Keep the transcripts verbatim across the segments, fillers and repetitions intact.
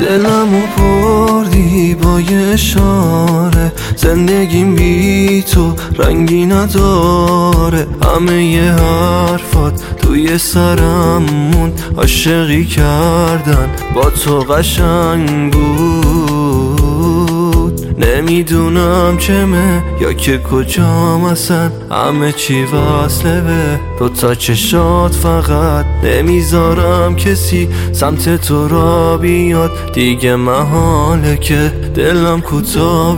دلمو بردی با یه اشاره، زندگیم بی تو رنگی نداره. همه یه حرفات توی سرم موند، عاشقی کردن با تو قشنگ بود. نمیدونم چمه یا که کجام اصلا، همه چی وصله به دو تا چشات فقط. نمیذارم کسی سمت تو را بیاد، دیگه محاله که دلم کوتا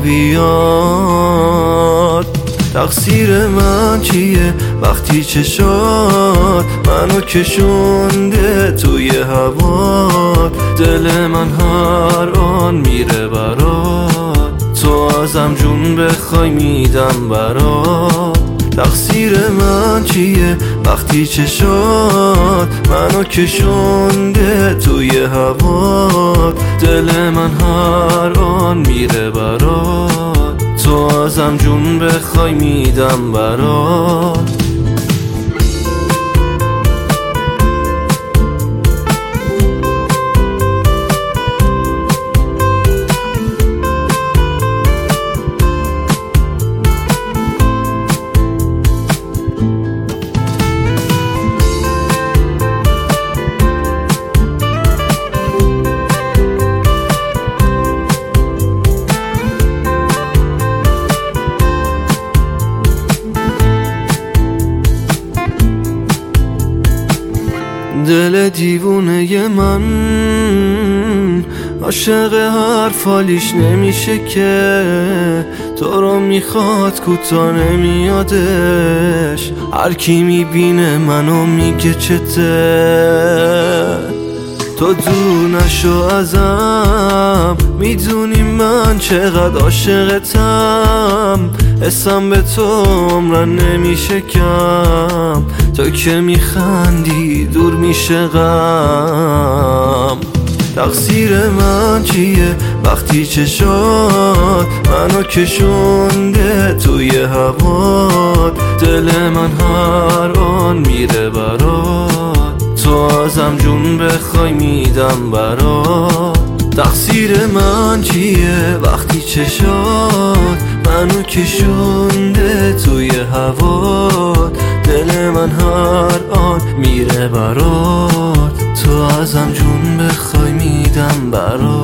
بیاد. تقصیر من چیه وقتی چشات منو کشونده توی هوات؟ دل من هر آن میره برات، تو ازم جون بخوای میدم برات. تقصیر من چیه وقتی چشات منو کشونده توی هوات؟ دل من هر آن میره برات، تو ازم جون بخوای میدم برات. دل دیوونه من عاشق هر فالیش نمیشه که، تو رو میخواد کوتا نمیادش. هر کی میبینه منو میگه چته، تو دور نشو ازم، میدونی من چقدر عاشقتم. اسم به تو عمرن نمیشه کم، تو که میخندی دور میشه غم. تقصیر من چیه وقتی چشات منو کشونده توی هوات؟ دل من هر آن میره برات، تو ازم جون بخوای میدم برات. تقصیر من چیه وقتی چشات منو کشونده توی هوات؟ دل من هر آن میره برات، تو ازم جون بخوای میدم برات.